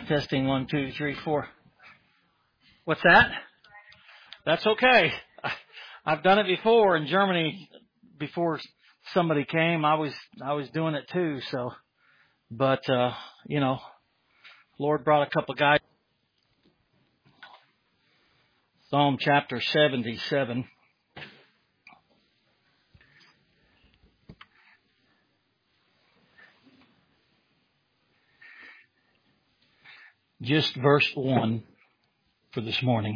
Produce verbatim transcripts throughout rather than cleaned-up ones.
Testing one, two, three, four. What's that? That's okay. I, I've done it before in Germany. Before somebody came, I was I was doing it too. So, but uh, you know, Lord brought a couple guys. Psalm chapter seventy-seven. Just verse one for this morning.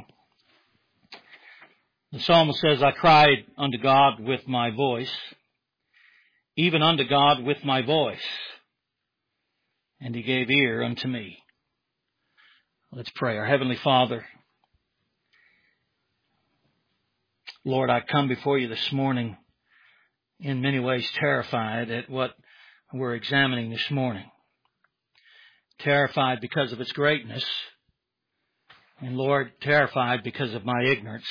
The psalmist says, I cried unto God with my voice, even unto God with my voice, and he gave ear unto me. Let's pray. Our Heavenly Father, Lord, I come before you this morning in many ways terrified at what we're examining this morning. Terrified because of its greatness, and Lord, terrified because of my ignorance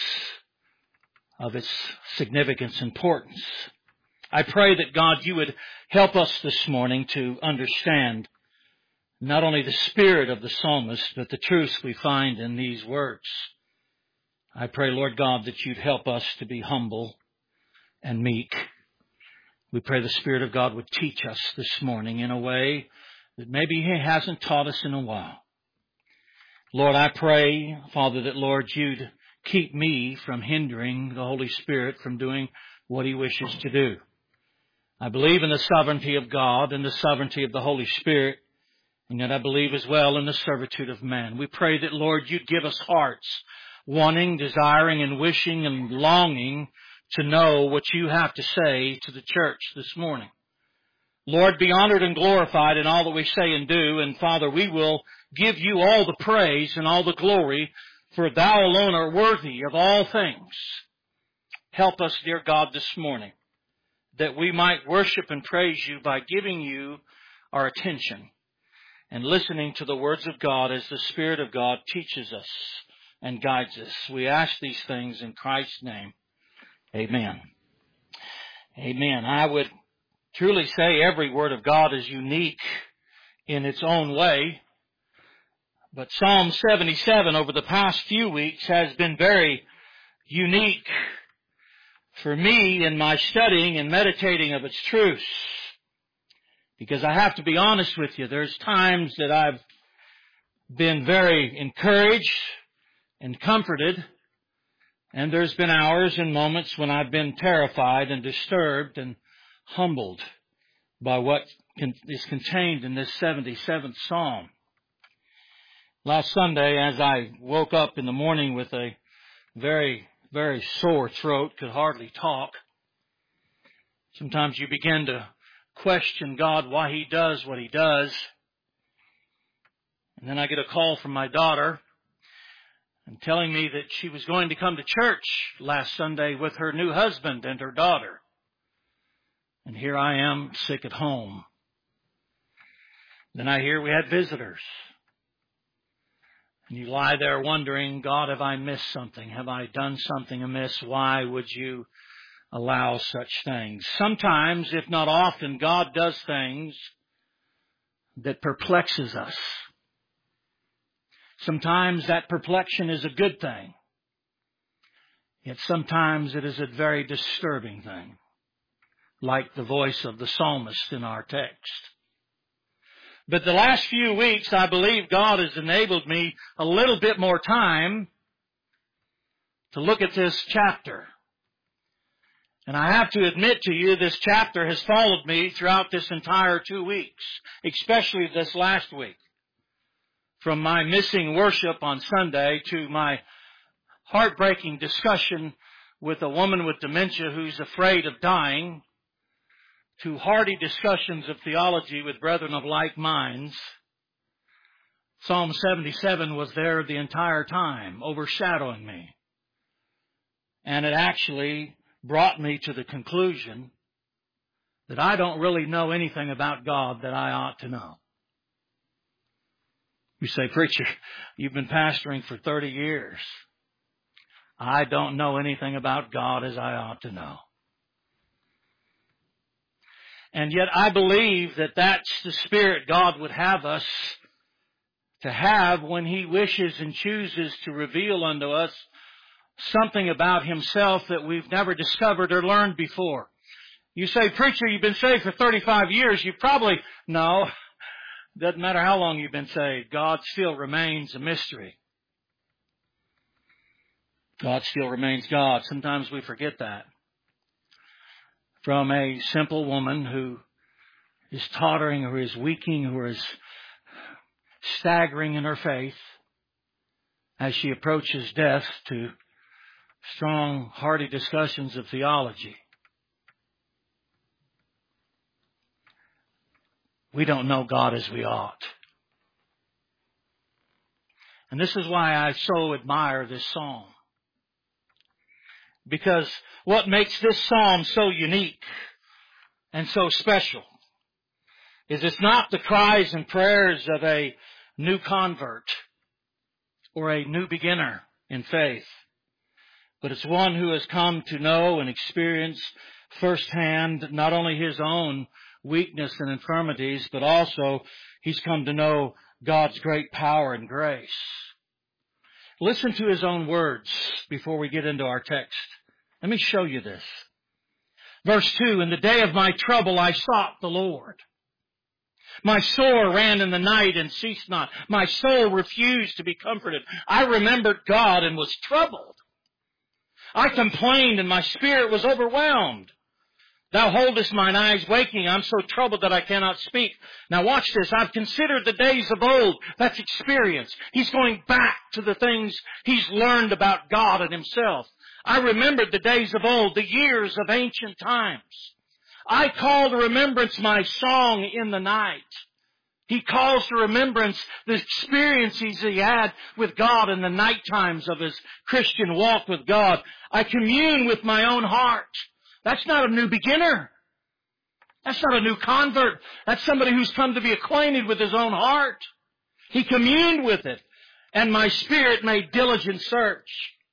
of its significance and importance. I pray that God, you would help us this morning to understand not only the spirit of the psalmist, but the truths we find in these words. I pray, Lord God, that you'd help us to be humble and meek. We pray the Spirit of God would teach us this morning in a way that maybe he hasn't taught us in a while. Lord, I pray, Father, that, Lord, you'd keep me from hindering the Holy Spirit from doing what he wishes to do. I believe in the sovereignty of God and the sovereignty of the Holy Spirit, and yet I believe as well in the servitude of man. We pray that, Lord, you'd give us hearts wanting, desiring, and wishing and longing to know what you have to say to the church this morning. Lord, be honored and glorified in all that we say and do. And Father, we will give you all the praise and all the glory, for thou alone art worthy of all things. Help us, dear God, this morning, that we might worship and praise you by giving you our attention and listening to the words of God as the Spirit of God teaches us and guides us. We ask these things in Christ's name. Amen. Amen. I would truly say every word of God is unique in its own way. But Psalm seventy-seven over the past few weeks has been very unique for me in my studying and meditating of its truths. Because I have to be honest with you, there's times that I've been very encouraged and comforted, and there's been hours and moments when I've been terrified and disturbed and humbled by what is contained in this seventy-seventh Psalm. Last Sunday, as I woke up in the morning with a very, very sore throat, could hardly talk, sometimes you begin to question God why he does what he does. And then I get a call from my daughter and telling me that she was going to come to church last Sunday with her new husband and her daughter. And here I am, sick at home. Then I hear we had visitors. And you lie there wondering, God, have I missed something? Have I done something amiss? Why would you allow such things? Sometimes, if not often, God does things that perplexes us. Sometimes that perplexion is a good thing. Yet sometimes it is a very disturbing thing, like the voice of the psalmist in our text. But the last few weeks, I believe God has enabled me a little bit more time to look at this chapter. And I have to admit to you, this chapter has followed me throughout this entire two weeks, especially this last week. From my missing worship on Sunday to my heartbreaking discussion with a woman with dementia who's afraid of dying, to hearty discussions of theology with brethren of like minds, Psalm seventy-seven was there the entire time, overshadowing me. And it actually brought me to the conclusion that I don't really know anything about God that I ought to know. You say, preacher, you've been pastoring for thirty years. I don't know anything about God as I ought to know. And yet I believe that that's the spirit God would have us to have when He wishes and chooses to reveal unto us something about Himself that we've never discovered or learned before. You say, preacher, you've been saved for thirty-five years. You probably, no, doesn't matter how long you've been saved. God still remains a mystery. God still remains God. Sometimes we forget that. From a simple woman who is tottering, who is weakening, who is staggering in her faith as she approaches death, to strong, hearty discussions of theology. We don't know God as we ought. And this is why I so admire this psalm. Because what makes this psalm so unique and so special is it's not the cries and prayers of a new convert or a new beginner in faith, but it's one who has come to know and experience firsthand not only his own weakness and infirmities, but also he's come to know God's great power and grace. Listen to his own words before we get into our text. Let me show you this. Verse two, in the day of my trouble I sought the Lord. My sore ran in the night and ceased not. My soul refused to be comforted. I remembered God and was troubled. I complained and my spirit was overwhelmed. Thou holdest mine eyes waking. I'm so troubled that I cannot speak. Now watch this. I've considered the days of old. That's experience. He's going back to the things he's learned about God and himself. I remembered the days of old, the years of ancient times. I call to remembrance my song in the night. He calls to remembrance the experiences he had with God in the night times of his Christian walk with God. I commune with my own heart. That's not a new beginner. That's not a new convert. That's somebody who's come to be acquainted with his own heart. He communed with it, and my spirit made diligent search.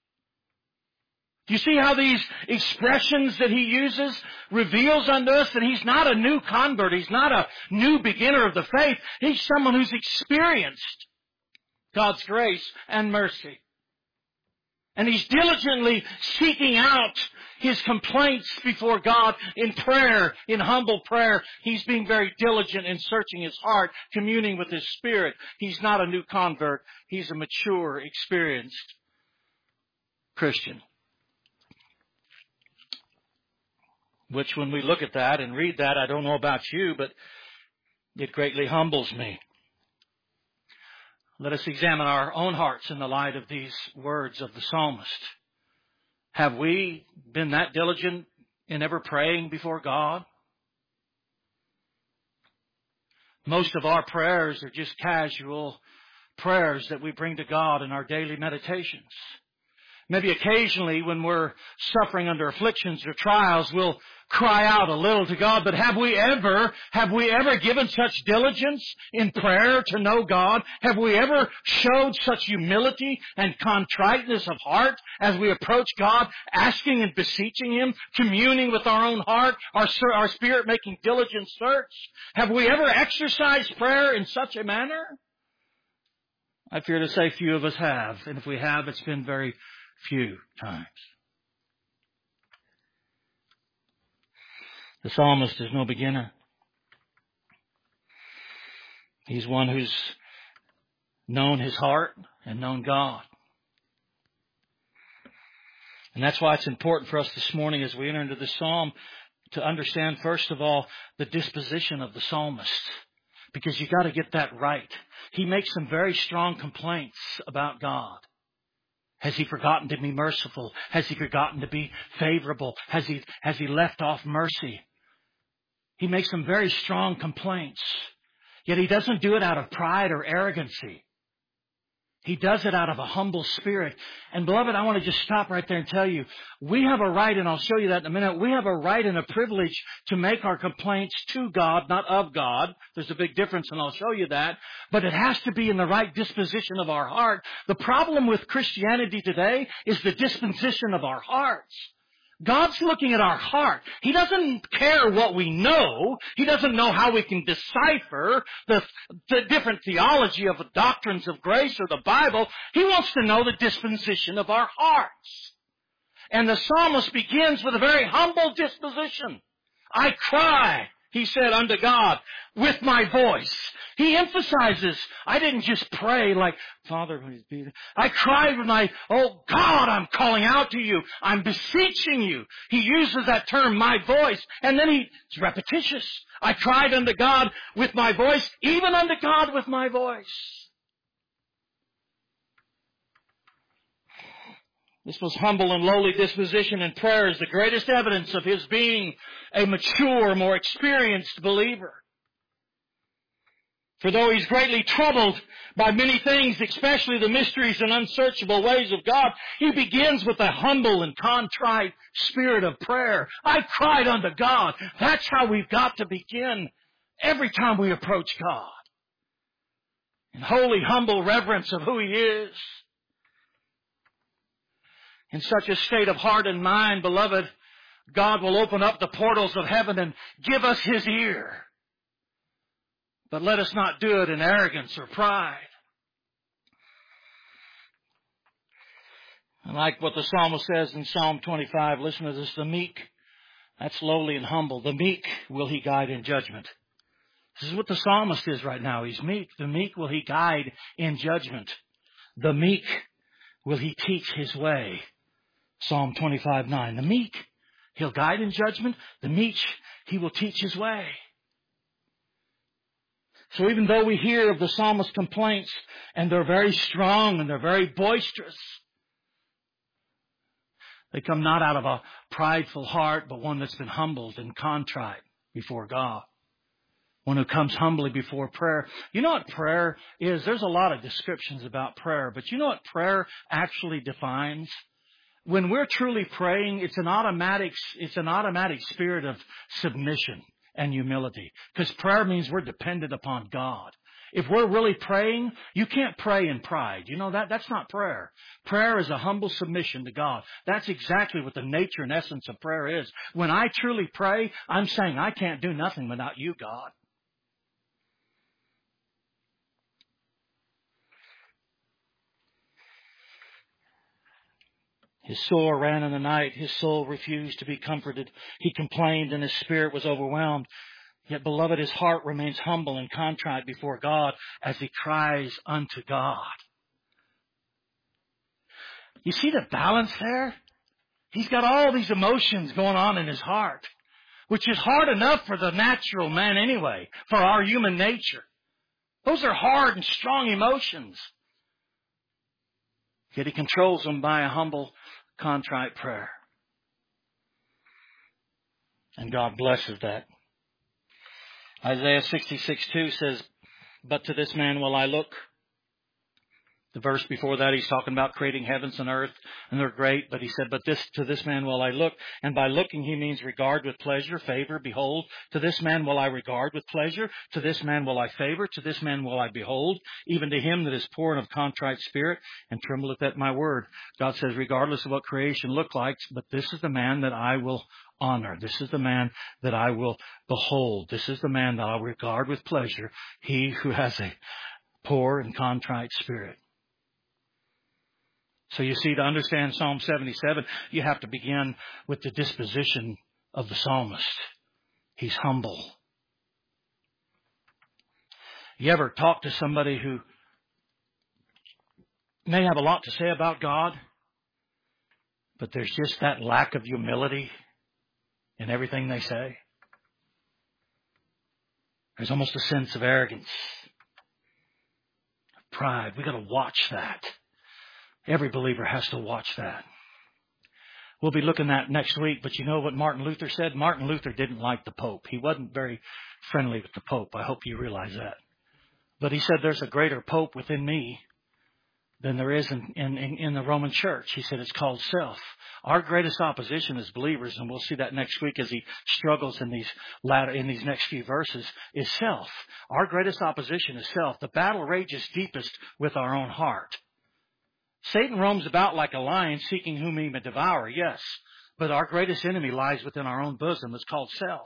Do you see how these expressions that he uses reveals unto us that he's not a new convert. He's not a new beginner of the faith. He's someone who's experienced God's grace and mercy. And he's diligently seeking out his complaints before God in prayer, in humble prayer. He's being very diligent in searching his heart, communing with his spirit. He's not a new convert. He's a mature, experienced Christian. Which, when we look at that and read that, I don't know about you, but it greatly humbles me. Let us examine our own hearts in the light of these words of the psalmist. Have we been that diligent in ever praying before God? Most of our prayers are just casual prayers that we bring to God in our daily meditations. Maybe occasionally when we're suffering under afflictions or trials, we'll cry out a little to God. But have we ever, have we ever given such diligence in prayer to know God? Have we ever showed such humility and contriteness of heart as we approach God, asking and beseeching Him, communing with our own heart, our, our spirit making diligent search? Have we ever exercised prayer in such a manner? I fear to say few of us have. And if we have, it's been very few times. The psalmist is no beginner. He's one who's known his heart and known God. And that's why it's important for us this morning as we enter into this psalm to understand, first of all, the disposition of the psalmist. Because you've got to get that right. He makes some very strong complaints about God. Has he forgotten to be merciful? Has he forgotten to be favorable? Has he, has he left off mercy? He makes some very strong complaints. Yet he doesn't do it out of pride or arrogancy. He does it out of a humble spirit. And beloved, I want to just stop right there and tell you, we have a right, and I'll show you that in a minute, we have a right and a privilege to make our complaints to God, not of God. There's a big difference, and I'll show you that. But it has to be in the right disposition of our heart. The problem with Christianity today is the disposition of our hearts. God's looking at our heart. He doesn't care what we know. He doesn't know how we can decipher the, the different theology of the doctrines of grace or the Bible. He wants to know the disposition of our hearts. And the psalmist begins with a very humble disposition. I cry, he said, unto God with my voice. He emphasizes, I didn't just pray like, Father, please be there. I cried with my, oh God, I'm calling out to you. I'm beseeching you. He uses that term, my voice, and then he, it's repetitious. I cried unto God with my voice, even unto God with my voice. This was humble and lowly disposition in prayer is the greatest evidence of his being a mature, more experienced believer. For though he's greatly troubled by many things, especially the mysteries and unsearchable ways of God, he begins with a humble and contrite spirit of prayer. I cried unto God. That's how we've got to begin every time we approach God. In holy, humble reverence of who he is. In such a state of heart and mind, beloved, God will open up the portals of heaven and give us his ear. But let us not do it in arrogance or pride. I like what the psalmist says in Psalm twenty-five. Listen to this. The meek, that's lowly and humble. The meek will he guide in judgment. This is what the psalmist is right now. He's meek. The meek will he guide in judgment. The meek will he teach his way. Psalm twenty-five nine. The meek, he'll guide in judgment. The meek, he will teach his way. So even though we hear of the psalmist's complaints, and they're very strong and they're very boisterous, they come not out of a prideful heart, but one that's been humbled and contrite before God. One who comes humbly before prayer. You know what prayer is? There's a lot of descriptions about prayer, but you know what prayer actually defines? When we're truly praying, it's an automatic, it's an automatic spirit of submission and humility. Because prayer means we're dependent upon God. If we're really praying, you can't pray in pride. You know that? That's not prayer. Prayer is a humble submission to God. That's exactly what the nature and essence of prayer is. When I truly pray, I'm saying I can't do nothing without you, God. His soul ran in the night. His soul refused to be comforted. He complained and his spirit was overwhelmed. Yet, beloved, his heart remains humble and contrite before God as he cries unto God. You see the balance there? He's got all these emotions going on in his heart, which is hard enough for the natural man anyway, for our human nature. Those are hard and strong emotions. Yet he controls them by a humble, contrite prayer. And God blesses that. Isaiah sixty-six two says, but to this man will I look. The verse before that, he's talking about creating heavens and earth, and they're great. But he said, but this to this man will I look. And by looking, he means regard with pleasure, favor, behold. To this man will I regard with pleasure. To this man will I favor. To this man will I behold. Even to him that is poor and of contrite spirit, and trembleth at my word. God says, regardless of what creation look like, but this is the man that I will honor. This is the man that I will behold. This is the man that I'll regard with pleasure. He who has a poor and contrite spirit. So you see, to understand Psalm seventy-seven, you have to begin with the disposition of the psalmist. He's humble. You ever talk to somebody who may have a lot to say about God, but there's just that lack of humility in everything they say? There's almost a sense of arrogance, of pride. We've got to watch that. Every believer has to watch that. We'll be looking at next week, but you know what Martin Luther said? Martin Luther didn't like the Pope. He wasn't very friendly with the Pope. I hope you realize that. But he said there's a greater Pope within me than there is in, in, in the Roman Church. He said it's called self. Our greatest opposition as believers, and we'll see that next week as he struggles in these latter, in these next few verses, is self. Our greatest opposition is self. The battle rages deepest with our own heart. Satan roams about like a lion seeking whom he may devour, yes. But our greatest enemy lies within our own bosom. It's called self.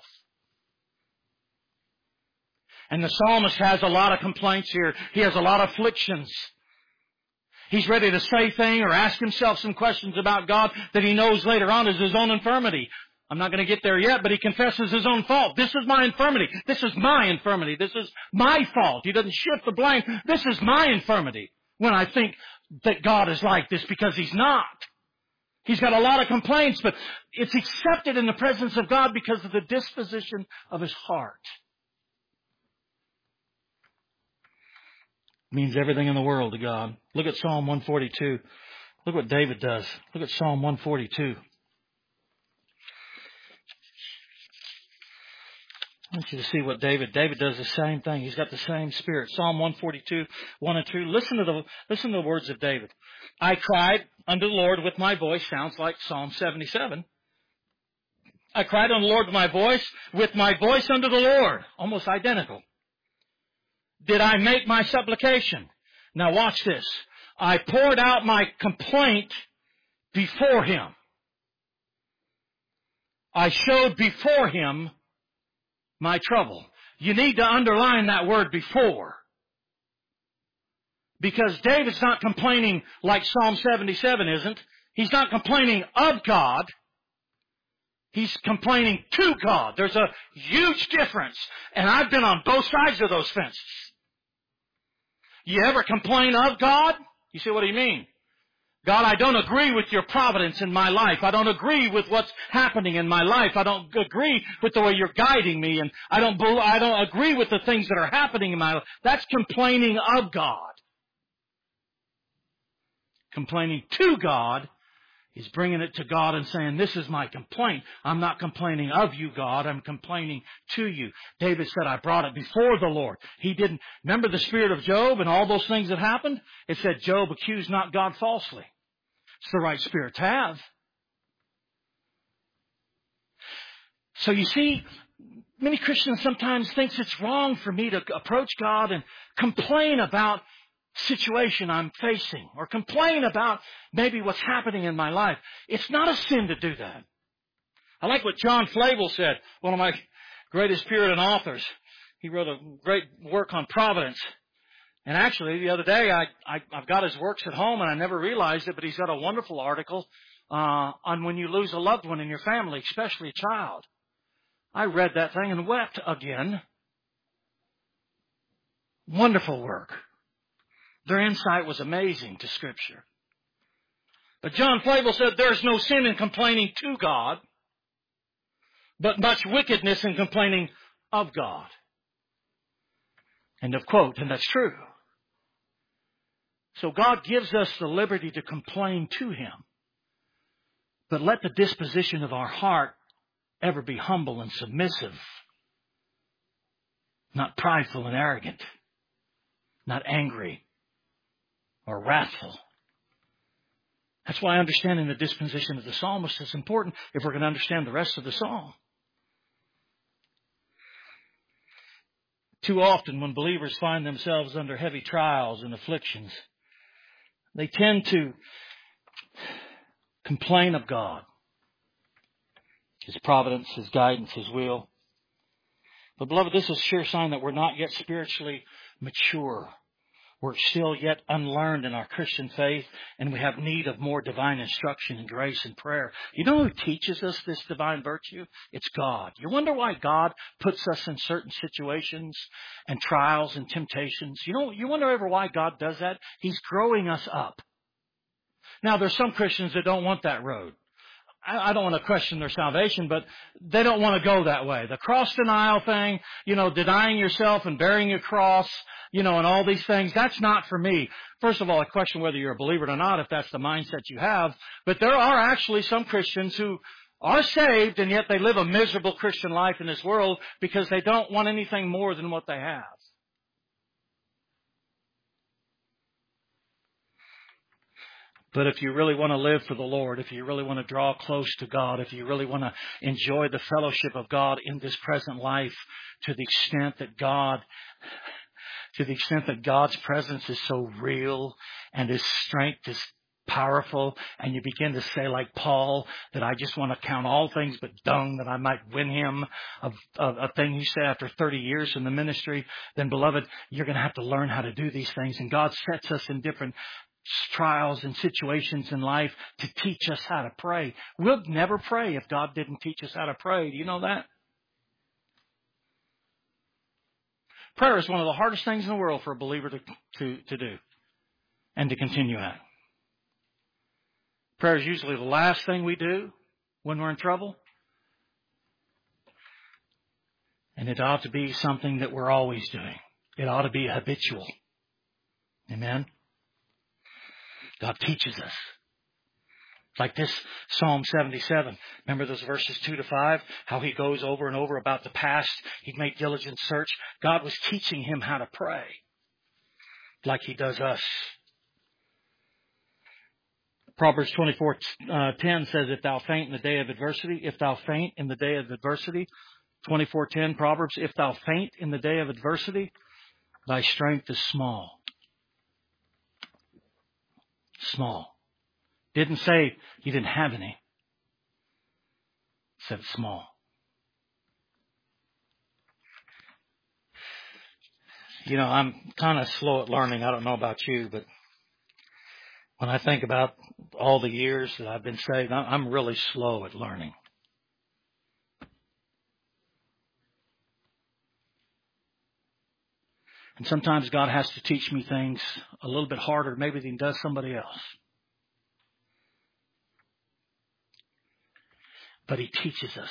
And the psalmist has a lot of complaints here. He has a lot of afflictions. He's ready to say things or ask himself some questions about God that he knows later on is his own infirmity. I'm not going to get there yet, but he confesses his own fault. This is my infirmity. This is my infirmity. This is my fault. He doesn't shift the blame. This is my infirmity when I think that God is like this, because He's not. He's got a lot of complaints, but it's accepted in the presence of God because of the disposition of his heart. It means everything in the world to God. Look at Psalm one forty-two. Look what David does. Look at Psalm one forty-two. I want you to see what David, David does the same thing. He's got the same spirit. Psalm one forty-two, one and two. Listen to the, listen to the words of David. I cried unto the Lord with my voice. Sounds like Psalm seventy-seven. I cried unto the Lord with my voice, with my voice unto the Lord. Almost identical. Did I make my supplication? Now watch this. I poured out my complaint before Him. I showed before Him my trouble. You need to underline that word before. Because David's not complaining like Psalm seventy-seven isn't. He's not complaining of God. He's complaining to God. There's a huge difference. And I've been on both sides of those fences. You ever complain of God? You say, what do you mean? God, I don't agree with your providence in my life. I don't agree with what's happening in my life. I don't agree with the way you're guiding me. And I don't, I don't agree with the things that are happening in my life. That's complaining of God. Complaining to God is bringing it to God and saying, this is my complaint. I'm not complaining of you, God. I'm complaining to you. David said, I brought it before the Lord. He didn't. Remember the spirit of Job and all those things that happened? It said, Job accused not God falsely. It's the right spirit to have. So you see, many Christians sometimes think it's wrong for me to approach God and complain about situation I'm facing or complain about maybe what's happening in my life. It's not a sin to do that. I like what John Flavel said, one of my greatest Puritan authors. He wrote a great work on providence. And actually, the other day, I, I, I've got his works at home, and I never realized it, but he's got a wonderful article uh, on when you lose a loved one in your family, especially a child. I read that thing and wept again. Wonderful work. Their insight was amazing to Scripture. But John Flavel said there's no sin in complaining to God, but much wickedness in complaining of God. End of quote, and that's true. So God gives us the liberty to complain to Him. But let the disposition of our heart ever be humble and submissive, not prideful and arrogant, not angry or wrathful. That's why understanding the disposition of the psalmist is important if we're going to understand the rest of the psalm. Too often when believers find themselves under heavy trials and afflictions, they tend to complain of God, His providence, His guidance, His will. But beloved, this is a sure sign that we're not yet spiritually mature. We're still yet unlearned in our Christian faith, and we have need of more divine instruction and grace and prayer. You know who teaches us this divine virtue? It's God. You wonder why God puts us in certain situations and trials and temptations? You know, you wonder ever why God does that? He's growing us up. Now, there's some Christians that don't want that road. I don't want to question their salvation, but they don't want to go that way. The cross denial thing, you know, denying yourself and bearing your cross, you know, and all these things, that's not for me. First of all, I question whether you're a believer or not, if that's the mindset you have. But there are actually some Christians who are saved, and yet they live a miserable Christian life in this world because they don't want anything more than what they have. But if you really want to live for the Lord, if you really want to draw close to God, if you really want to enjoy the fellowship of God in this present life to the extent that God, to the extent that God's presence is so real and His strength is powerful, and you begin to say like Paul, that I just want to count all things but dung that I might win him, a, a, a thing you say after thirty years in the ministry, then beloved, you're going to have to learn how to do these things. And God sets us in different trials and situations in life to teach us how to pray. We'll never pray if God didn't teach us how to pray. Do you know that? Prayer is one of the hardest things in the world for a believer to, to, to do and to continue at. Prayer is usually the last thing we do when we're in trouble. And it ought to be something that we're always doing. It ought to be habitual. Amen? God teaches us. Like this Psalm seventy-seven. Remember those verses two to five? How he goes over and over about the past. He'd make diligent search. God was teaching him how to pray. Like he does us. Proverbs twenty-four ten says, if thou faint in the day of adversity, if thou faint in the day of adversity, twenty-four ten Proverbs, if thou faint in the day of adversity, thy strength is small. Small. Didn't say you didn't have any. It said small. You know, I'm kind of slow at learning. I don't know about you, but when I think about all the years that I've been saved, I'm really slow at learning. And sometimes God has to teach me things a little bit harder maybe than he does somebody else. But he teaches us.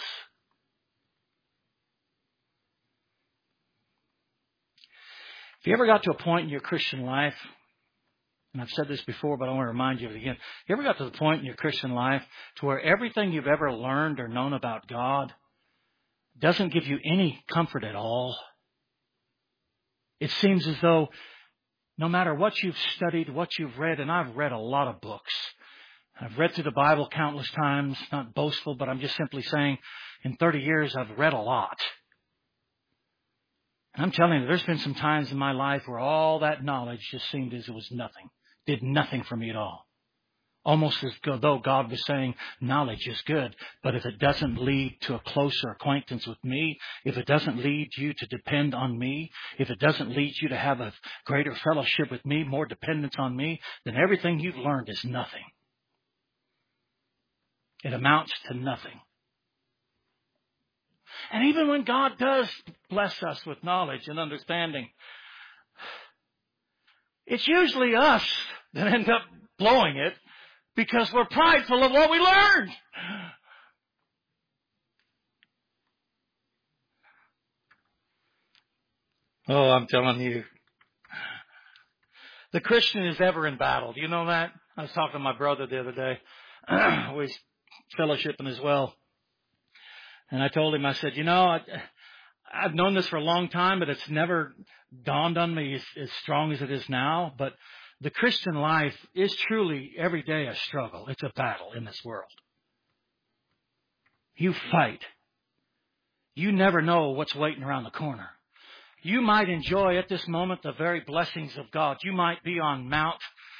If you ever got to a point in your Christian life, and I've said this before, but I want to remind you of it again. You ever got to the point in your Christian life to where everything you've ever learned or known about God doesn't give you any comfort at all? It seems as though no matter what you've studied, what you've read, and I've read a lot of books. I've read through the Bible countless times, not boastful, but I'm just simply saying in thirty years I've read a lot. And I'm telling you, there's been some times in my life where all that knowledge just seemed as it was nothing. Did nothing for me at all. Almost as though God was saying, knowledge is good, but if it doesn't lead to a closer acquaintance with me, if it doesn't lead you to depend on me, if it doesn't lead you to have a greater fellowship with me, more dependence on me, then everything you've learned is nothing. It amounts to nothing. And even when God does bless us with knowledge and understanding, it's usually us that end up blowing it because we're prideful of what we learned. Oh, I'm telling you. The Christian is ever in battle. Do you know that? I was talking to my brother the other day. We fellowshipping as well. And I told him, I said, you know, I, I've known this for a long time, but it's never dawned on me as, as strong as it is now. But the Christian life is truly every day a struggle. It's a battle in this world. You fight. You never know what's waiting around the corner. You might enjoy at this moment the very blessings of God. You might be on Mount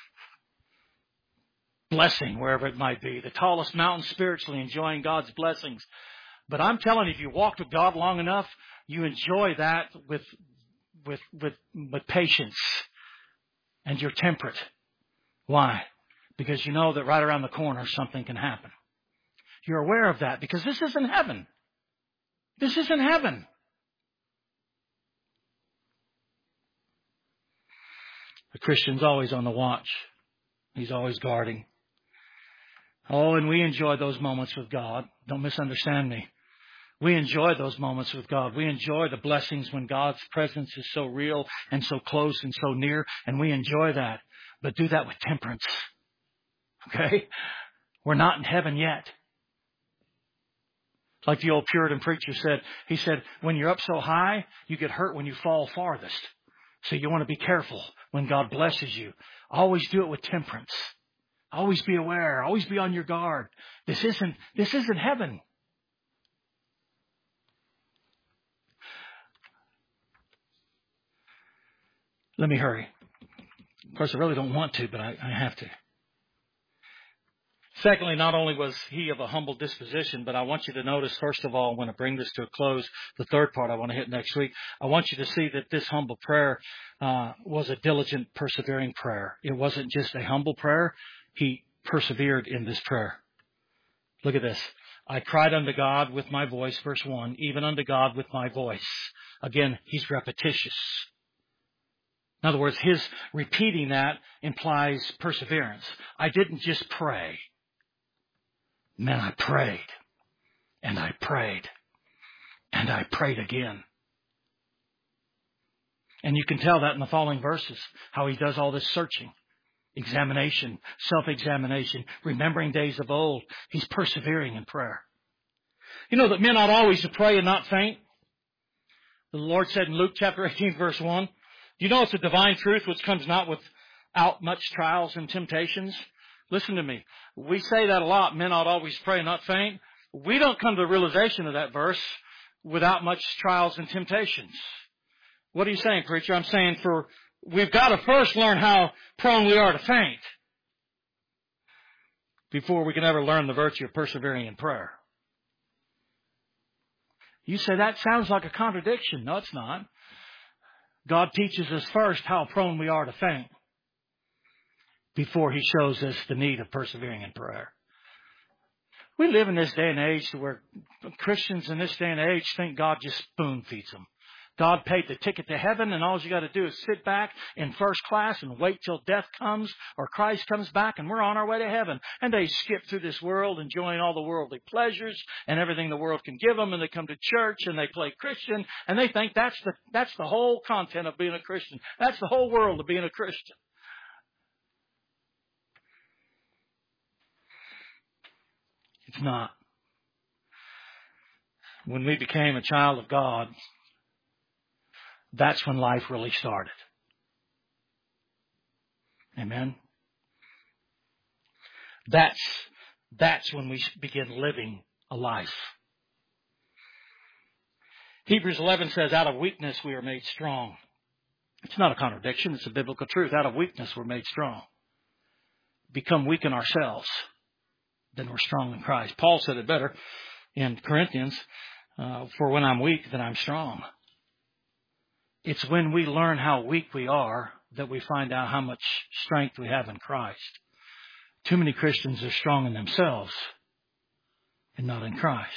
Blessing, wherever it might be, the tallest mountain spiritually, enjoying God's blessings. But I'm telling you, if you walked with God long enough, you enjoy that with with with with patience, and you're temperate. Why? Because you know that right around the corner something can happen. You're aware of that because this isn't heaven. This isn't heaven. The Christian's always on the watch. He's always guarding. Oh, and we enjoy those moments with God. Don't misunderstand me. We enjoy those moments with God. We enjoy the blessings when God's presence is so real and so close and so near, and we enjoy that. But do that with temperance. Okay? We're not in heaven yet. Like the old Puritan preacher said, he said, when you're up so high, you get hurt when you fall farthest. So you want to be careful when God blesses you. Always do it with temperance. Always be aware. Always be on your guard. This isn't, this isn't heaven. Let me hurry. Of course, I really don't want to, but I, I have to. Secondly, not only was he of a humble disposition, but I want you to notice, first of all, when I bring this to a close, the third part I want to hit next week, I want you to see that this humble prayer uh, was a diligent, persevering prayer. It wasn't just a humble prayer. He persevered in this prayer. Look at this. I cried unto God with my voice, verse one, even unto God with my voice. Again, he's repetitious. In other words, his repeating that implies perseverance. I didn't just pray. Man, I prayed, and I prayed, and I prayed again. And you can tell that in the following verses, how he does all this searching, examination, self-examination, remembering days of old. He's persevering in prayer. You know that men ought always to pray and not faint? The Lord said in Luke chapter eighteen, verse one, do you know it's a divine truth which comes not without much trials and temptations? Listen to me. We say that a lot. Men ought always pray and not faint. We don't come to the realization of that verse without much trials and temptations. What are you saying, preacher? I'm saying for we've got to first learn how prone we are to faint before we can ever learn the virtue of persevering in prayer. You say that sounds like a contradiction. No, it's not. God teaches us first how prone we are to faint before he shows us the need of persevering in prayer. We live in this day and age where Christians in this day and age think God just spoon feeds them. God paid the ticket to heaven, and all you got to do is sit back in first class and wait till death comes or Christ comes back, and we're on our way to heaven. And they skip through this world, enjoying all the worldly pleasures and everything the world can give them, and they come to church and they play Christian, and they think that's the that's the whole content of being a Christian. That's the whole world of being a Christian. It's not. When we became a child of God, that's when life really started. Amen? That's, that's when we begin living a life. Hebrews eleven says, out of weakness we are made strong. It's not a contradiction. It's a biblical truth. Out of weakness we're made strong. Become weak in ourselves, then we're strong in Christ. Paul said it better in Corinthians, uh, for when I'm weak, then I'm strong. It's when we learn how weak we are that we find out how much strength we have in Christ. Too many Christians are strong in themselves and not in Christ.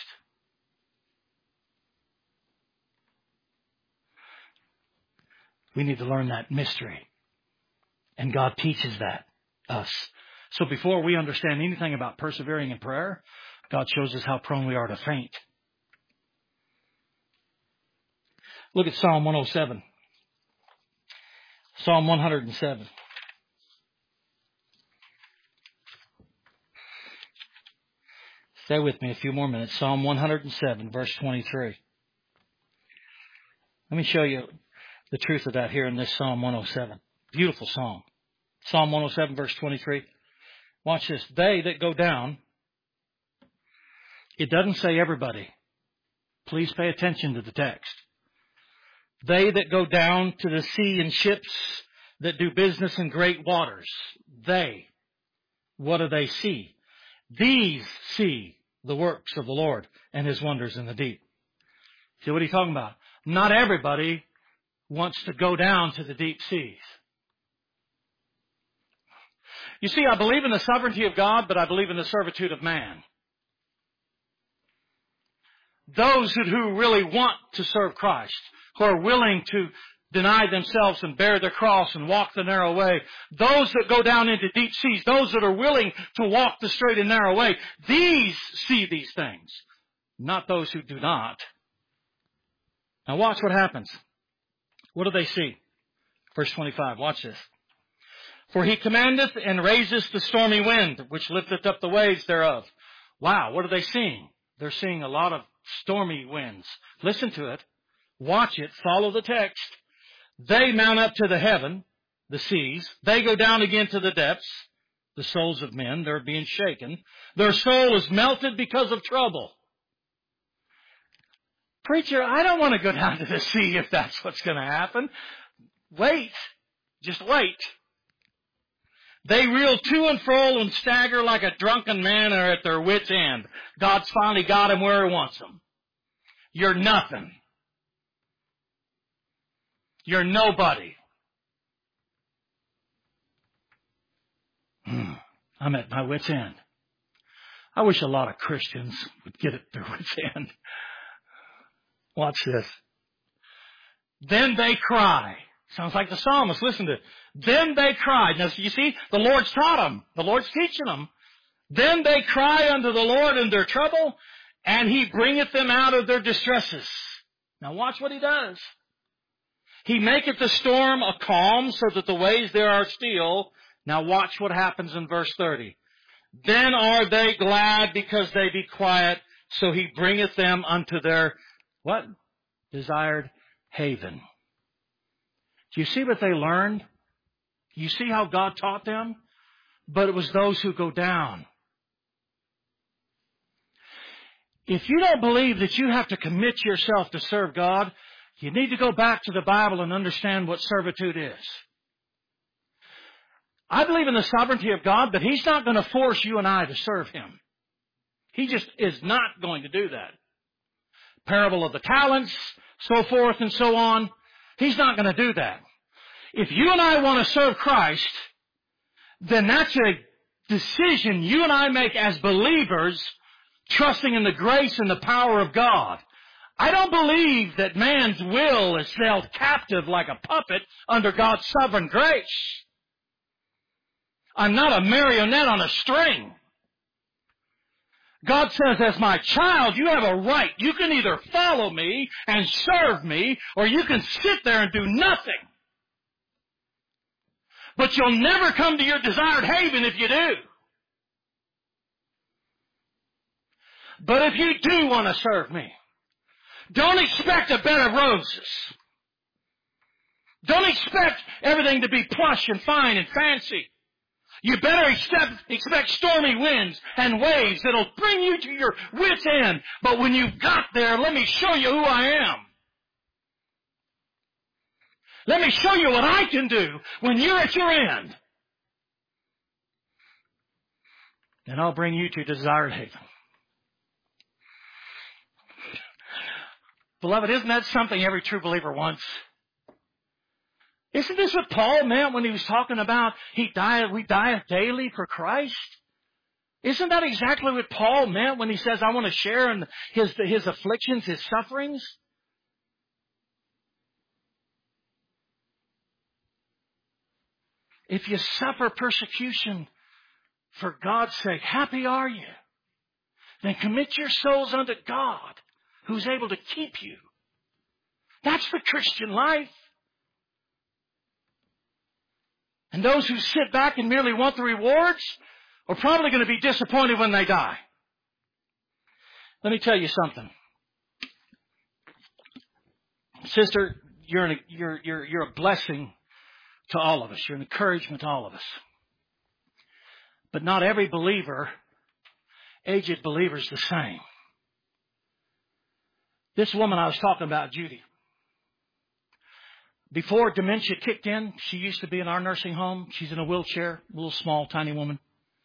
We need to learn that mystery. And God teaches that us. So before we understand anything about persevering in prayer, God shows us how prone we are to faint. Look at Psalm one oh seven. Psalm one hundred seven. Stay with me a few more minutes. Psalm one hundred seven, verse twenty-three. Let me show you the truth of that here in this Psalm one oh seven. Beautiful psalm. Psalm one oh seven, verse twenty-three. Watch this. They that go down, it doesn't say everybody. Please pay attention to the text. They that go down to the sea in ships that do business in great waters. They. What do they see? These see the works of the Lord and his wonders in the deep. See what he's talking about? Not everybody wants to go down to the deep seas. You see, I believe in the sovereignty of God, but I believe in the servitude of man. Those who really want to serve Christ, who are willing to deny themselves and bear their cross and walk the narrow way, those that go down into deep seas, those that are willing to walk the straight and narrow way, these see these things, not those who do not. Now watch what happens. What do they see? Verse twenty-five, watch this. For he commandeth and raiseth the stormy wind, which lifteth up the waves thereof. Wow, what are they seeing? They're seeing a lot of stormy winds. Listen to it. Watch it. Follow the text. They mount up to the heaven, the seas. They go down again to the depths, the souls of men. They're being shaken. Their soul is melted because of trouble. Preacher, I don't want to go down to the sea if that's what's going to happen. Wait. Just wait. They reel to and fro and stagger like a drunken man or at their wits' end. God's finally got them where He wants them. You're nothing. You're nobody. Hmm. I'm at my wits' end. I wish a lot of Christians would get at their wits' end. Watch this. Then they cry. Sounds like the psalmist. Listen to it. Then they cried. Now, you see, the Lord's taught them. The Lord's teaching them. Then they cry unto the Lord in their trouble, and He bringeth them out of their distresses. Now watch what He does. He maketh the storm a calm, so that the waves there are still. Now watch what happens in verse thirty. Then are they glad because they be quiet, so He bringeth them unto their, what? Desired haven. Do you see what they learned? You see how God taught them? But it was those who go down. If you don't believe that you have to commit yourself to serve God, you need to go back to the Bible and understand what servitude is. I believe in the sovereignty of God, but He's not going to force you and I to serve Him. He just is not going to do that. Parable of the talents, so forth and so on. He's not going to do that. If you and I want to serve Christ, then that's a decision you and I make as believers, trusting in the grace and the power of God. I don't believe that man's will is held captive like a puppet under God's sovereign grace. I'm not a marionette on a string. God says, as my child, you have a right. You can either follow me and serve me, or you can sit there and do nothing. But you'll never come to your desired haven if you do. But if you do want to serve me, don't expect a bed of roses. Don't expect everything to be plush and fine and fancy. You better expect, expect stormy winds and waves that'll bring you to your wits' end. But when you've got there, let me show you who I am. Let me show you what I can do when you're at your end. And I'll bring you to desired haven. Beloved, isn't that something every true believer wants? Isn't this what Paul meant when he was talking about he died, we die daily for Christ? Isn't that exactly what Paul meant when he says, I want to share in his, his afflictions, his sufferings? If you suffer persecution for God's sake, happy are you. Then commit your souls unto God, who's able to keep you. That's the Christian life. And those who sit back and merely want the rewards are probably going to be disappointed when they die. Let me tell you something. Sister, you're, an, you're, you're, you're a blessing to all of us. You're an encouragement to all of us. But not every believer, aged believer, is the same. This woman I was talking about, Judy, before dementia kicked in, she used to be in our nursing home. She's in a wheelchair, a little small, tiny woman.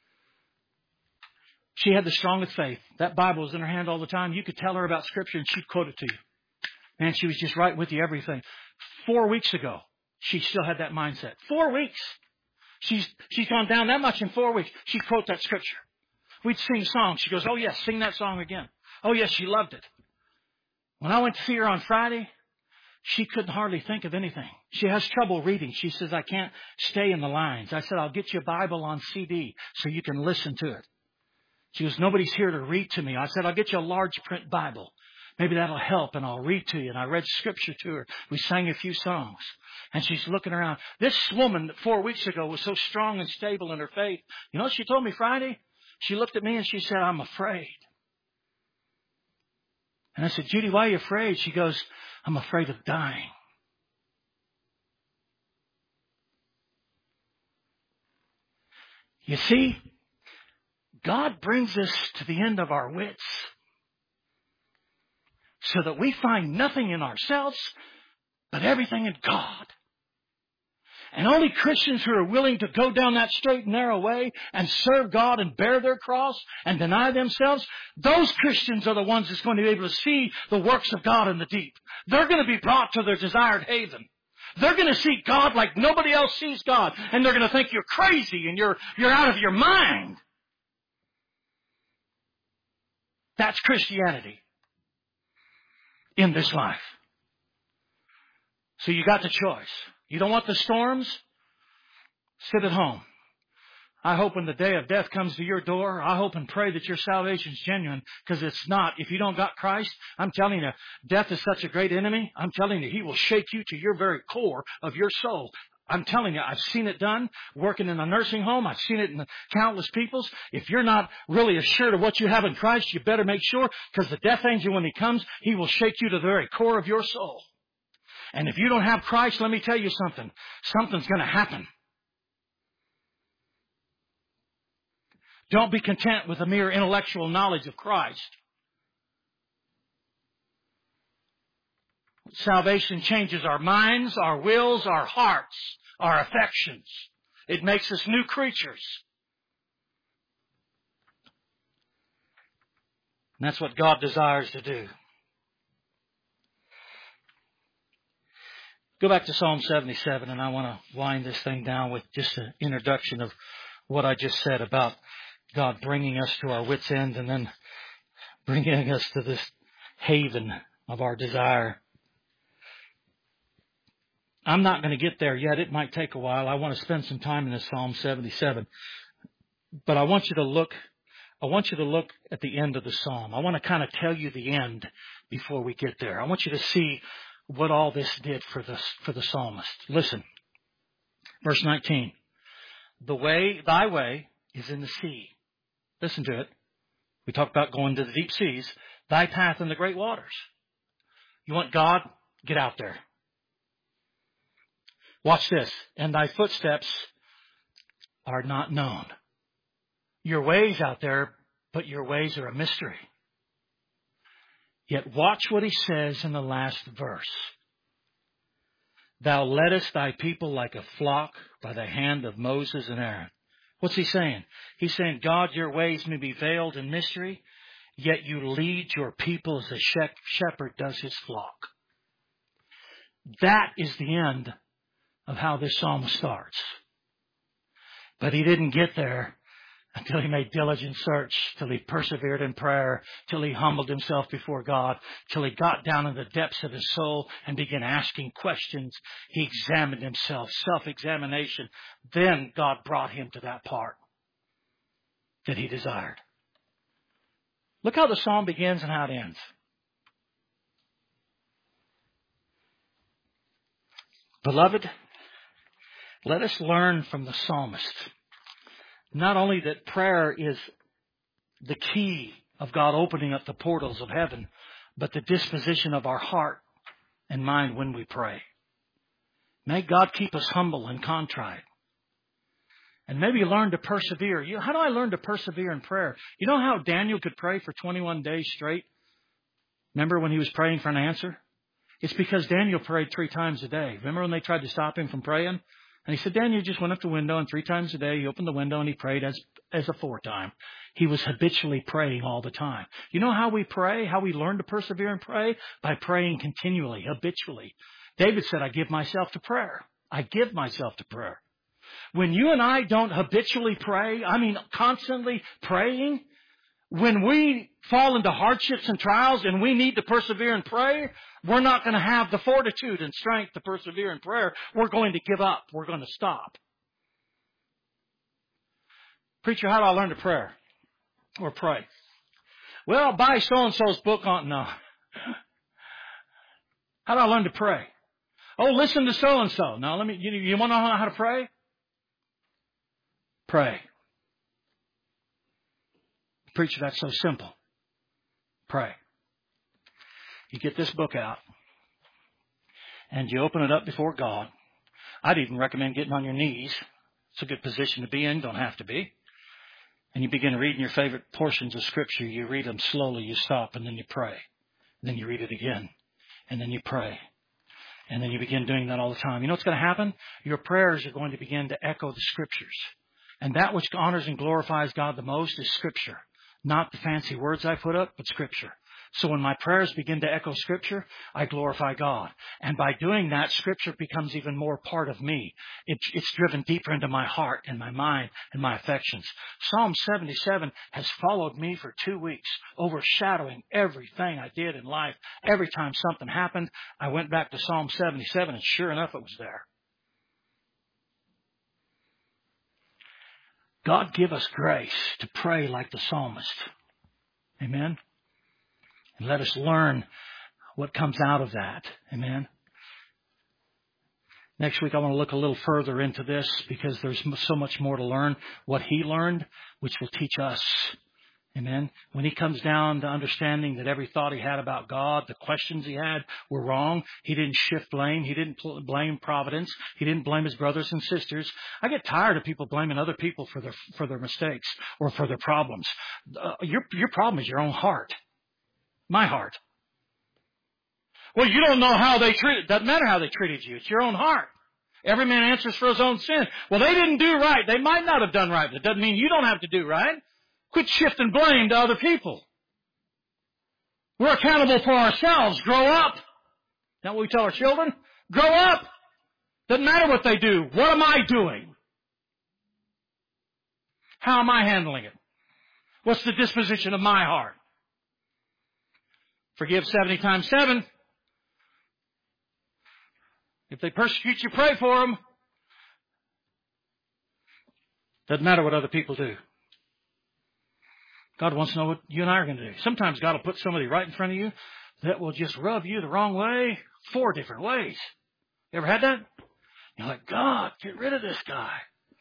She had the strongest faith. That Bible was in her hand all the time. You could tell her about Scripture and she'd quote it to you. And she was just right with you, everything. Four weeks ago, she still had that mindset. Four weeks. She's she's gone down that much in four weeks. She'd quote that Scripture. We'd sing songs. She goes, oh, yes, sing that song again. Oh, yes, she loved it. When I went to see her on Friday, she couldn't hardly think of anything. She has trouble reading. She says, I can't stay in the lines. I said, I'll get you a Bible on C D so you can listen to it. She goes, nobody's here to read to me. I said, I'll get you a large print Bible. Maybe that'll help, and I'll read to you. And I read Scripture to her. We sang a few songs. And she's looking around. This woman four weeks ago was so strong and stable in her faith. You know what she told me Friday? She looked at me and she said, I'm afraid. And I said, Judy, why are you afraid? She goes, I'm afraid of dying. You see, God brings us to the end of our wits so that we find nothing in ourselves but everything in God. And only Christians who are willing to go down that straight and narrow way and serve God and bear their cross and deny themselves, those Christians are the ones that's going to be able to see the works of God in the deep. They're going to be brought to their desired haven. They're going to see God like nobody else sees God. And they're going to think you're crazy and you're, you're out of your mind. That's Christianity in this life. So you got the choice. You don't want the storms? Sit at home. I hope when the day of death comes to your door, I hope and pray that your salvation's genuine, because it's not. If you don't got Christ, I'm telling you, death is such a great enemy. I'm telling you, he will shake you to your very core of your soul. I'm telling you, I've seen it done working in a nursing home. I've seen it in countless people's. If you're not really assured of what you have in Christ, you better make sure, because the death angel, when he comes, he will shake you to the very core of your soul. And if you don't have Christ, let me tell you something. Something's going to happen. Don't be content with a mere intellectual knowledge of Christ. Salvation changes our minds, our wills, our hearts, our affections. It makes us new creatures. And that's what God desires to do. Go back to Psalm seventy-seven, and I want to wind this thing down with just an introduction of what I just said about God bringing us to our wits' end and then bringing us to this haven of our desire. I'm not going to get there yet. It might take a while. I want to spend some time in this Psalm seventy-seven. But I want you to look, I want you to look at the end of the Psalm. I want to kind of tell you the end before we get there. I want you to see what all this did for the, for the psalmist. Listen. Verse nineteen. The way, thy way is in the sea. Listen to it. We talked about going to the deep seas. Thy path in the great waters. You want God? Get out there. Watch this. And thy footsteps are not known. Your ways out there, but your ways are a mystery. Yet watch what he says in the last verse. Thou leddest thy people like a flock by the hand of Moses and Aaron. What's he saying? He's saying, God, your ways may be veiled in mystery, yet you lead your people as a shepherd does his flock. That is the end of how this psalm starts. But he didn't get there until he made diligent search, till he persevered in prayer, till he humbled himself before God, till he got down in the depths of his soul and began asking questions. He examined himself, self-examination. Then God brought him to that part that he desired. Look how the psalm begins and how it ends. Beloved, let us learn from the psalmist not only that prayer is the key of God opening up the portals of heaven, but the disposition of our heart and mind when we pray. May God keep us humble and contrite. And maybe learn to persevere. You, how do I learn to persevere in prayer? You know how Daniel could pray for twenty-one days straight? Remember when he was praying for an answer? It's because Daniel prayed three times a day. Remember when they tried to stop him from praying? And he said, Daniel just went up the window, and three times a day he opened the window and he prayed as, as a foretime. He was habitually praying all the time. You know how we pray, how we learn to persevere and pray? By praying continually, habitually. David said, I give myself to prayer. I give myself to prayer. When you and I don't habitually pray, I mean constantly praying, when we fall into hardships and trials and we need to persevere and pray, we're not going to have the fortitude and strength to persevere in prayer. We're going to give up. We're going to stop. Preacher, how do I learn to pray or pray? Well, buy so-and-so's book on... No. How do I learn to pray? Oh, listen to so-and-so. Now, let me... You, you want to know how to pray? Pray. Preacher, that's so simple. Pray. You get this book out and you open it up before God. I'd even recommend getting on your knees. It's a good position to be in. Don't have to be. And you begin reading your favorite portions of Scripture. You read them slowly. You stop and then you pray. And then you read it again. And then you pray. And then you begin doing that all the time. You know what's going to happen? Your prayers are going to begin to echo the Scriptures. And that which honors and glorifies God the most is Scripture. Not the fancy words I put up, but Scripture. So when my prayers begin to echo Scripture, I glorify God. And by doing that, Scripture becomes even more part of me. It, it's driven deeper into my heart and my mind and my affections. Psalm seventy-seven has followed me for two weeks, overshadowing everything I did in life. Every time something happened, I went back to Psalm seventy-seven, and sure enough, it was there. God give us grace to pray like the psalmist. Amen. And let us learn what comes out of that. Amen. Next week I want to look a little further into this because there's so much more to learn. What he learned, which will teach us. Amen. When he comes down to understanding that every thought he had about God, the questions he had were wrong. He didn't shift blame. He didn't blame providence. He didn't blame his brothers and sisters. I get tired of people blaming other people for their, for their mistakes or for their problems. Uh, your, your problem is your own heart. My heart. Well, you don't know how they treated. Doesn't matter how they treated you. It's your own heart. Every man answers for his own sin. Well, they didn't do right. They might not have done right. But it doesn't mean you don't have to do right. Quit shifting blame to other people. We're accountable for ourselves. Grow up. Isn't that what we tell our children? Grow up. Doesn't matter what they do. What am I doing? How am I handling it? What's the disposition of my heart? Forgive seventy times seven. If they persecute you, pray for them. Doesn't matter what other people do. God wants to know what you and I are going to do. Sometimes God will put somebody right in front of you that will just rub you the wrong way four different ways. You ever had that? You're like, God, get rid of this guy.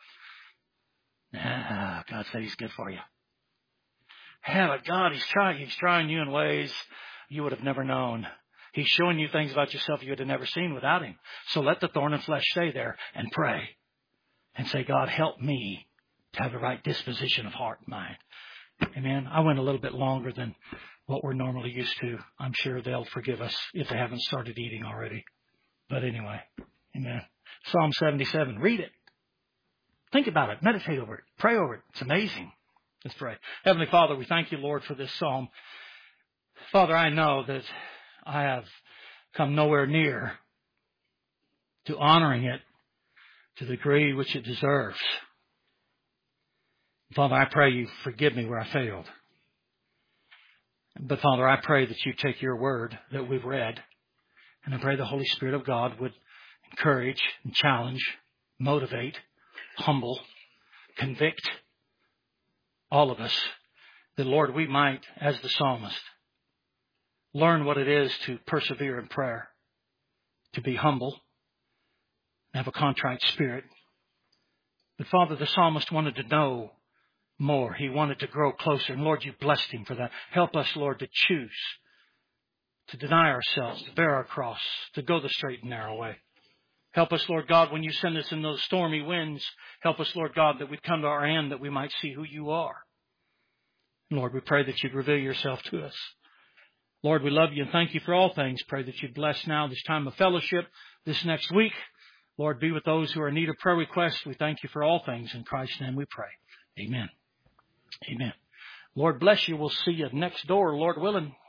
Nah, God said he's good for you. Yeah, but God, he's trying, he's trying you in ways you would have never known. He's showing you things about yourself you would have never seen without him. So let the thorn and flesh stay there and pray. And say, God, help me to have the right disposition of heart and mind. Amen. I went a little bit longer than what we're normally used to. I'm sure they'll forgive us if they haven't started eating already. But anyway, amen. Psalm seventy-seven. Read it. Think about it. Meditate over it. Pray over it. It's amazing. Let's pray. Heavenly Father, we thank you, Lord, for this psalm. Father, I know that I have come nowhere near to honoring it to the degree which it deserves. Father, I pray you forgive me where I failed. But Father, I pray that you take your word that we've read, and I pray the Holy Spirit of God would encourage and challenge, motivate, humble, convict all of us, that, Lord, we might, as the psalmist, learn what it is to persevere in prayer, to be humble, and have a contrite spirit. But Father, the psalmist wanted to know more. He wanted to grow closer. And Lord, you blessed him for that. Help us, Lord, to choose, to deny ourselves, to bear our cross, to go the straight and narrow way. Help us, Lord God, when you send us in those stormy winds, help us, Lord God, that we'd come to our end, that we might see who you are. Lord, we pray that you'd reveal yourself to us. Lord, we love you and thank you for all things. Pray that you'd bless now this time of fellowship, this next week. Lord, be with those who are in need of prayer requests. We thank you for all things. In Christ's name we pray. Amen. Amen. Lord bless you. We'll see you next door, Lord willing.